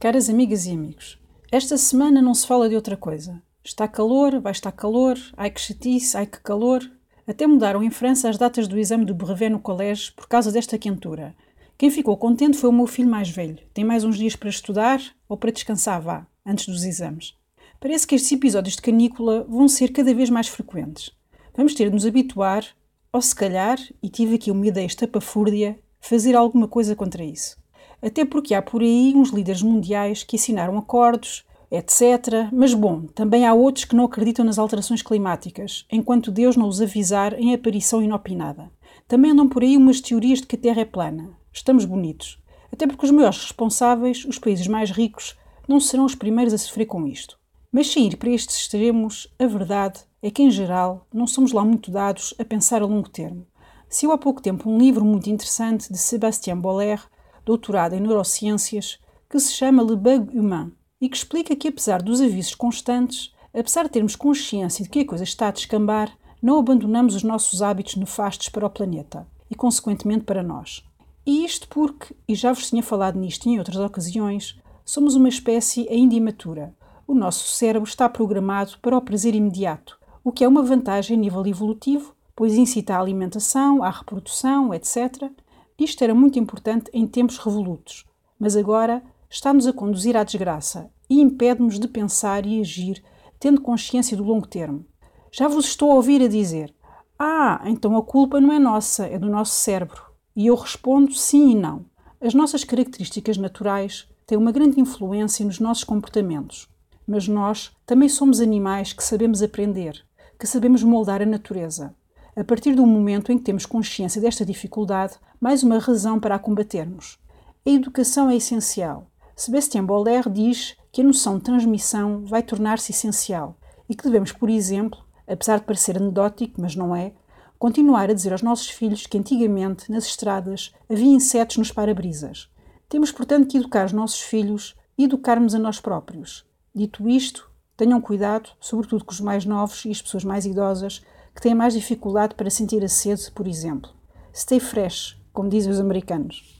Caras amigas e amigos, esta semana não se fala de outra coisa. Está calor, vai estar calor, ai que chatice, ai que calor. Até mudaram em França as datas do exame do brevet no colégio por causa desta quentura. Quem ficou contente foi o meu filho mais velho. Tem mais uns dias para estudar ou para descansar, vá, antes dos exames. Parece que estes episódios de canícula vão ser cada vez mais frequentes. Vamos ter de nos habituar, ou se calhar, e tive aqui uma ideia estapafúrdia, fazer alguma coisa contra isso. Até porque há por aí uns líderes mundiais que assinaram acordos, etc. Mas bom, também há outros que não acreditam nas alterações climáticas, enquanto Deus não os avisar em aparição inopinada. Também andam por aí umas teorias de que a Terra é plana. Estamos bonitos. Até porque os maiores responsáveis, os países mais ricos, não serão os primeiros a sofrer com isto. Mas sem ir para estes extremos, a verdade é que, em geral, não somos lá muito dados a pensar a longo termo. Saiu há pouco tempo um livro muito interessante de Sébastien Boller, doutorado em neurociências, que se chama Le Bug Humain, e que explica que, apesar dos avisos constantes, apesar de termos consciência de que a coisa está a descambar, não abandonamos os nossos hábitos nefastos para o planeta e, consequentemente, para nós. E isto porque, e já vos tinha falado nisto em outras ocasiões, somos uma espécie ainda imatura. O nosso cérebro está programado para o prazer imediato, o que é uma vantagem a nível evolutivo, pois incita à alimentação, à reprodução, etc. Isto era muito importante em tempos revolutos, mas agora está-nos a conduzir à desgraça e impede-nos de pensar e agir tendo consciência do longo termo. Já vos estou a ouvir a dizer: então a culpa não é nossa, é do nosso cérebro. E eu respondo sim e não. As nossas características naturais têm uma grande influência nos nossos comportamentos, mas nós também somos animais que sabemos aprender, que sabemos moldar a natureza. A partir do momento em que temos consciência desta dificuldade, mais uma razão para a combatermos. A educação é essencial. Sébastien Boller diz que a noção de transmissão vai tornar-se essencial e que devemos, por exemplo, apesar de parecer anedótico, mas não é, continuar a dizer aos nossos filhos que antigamente, nas estradas, havia insetos nos para-brisas. Temos, portanto, que educar os nossos filhos e educarmos a nós próprios. Dito isto, tenham cuidado, sobretudo com os mais novos e as pessoas mais idosas, que têm mais dificuldade para sentir a sede, por exemplo. Stay fresh, como dizem os americanos.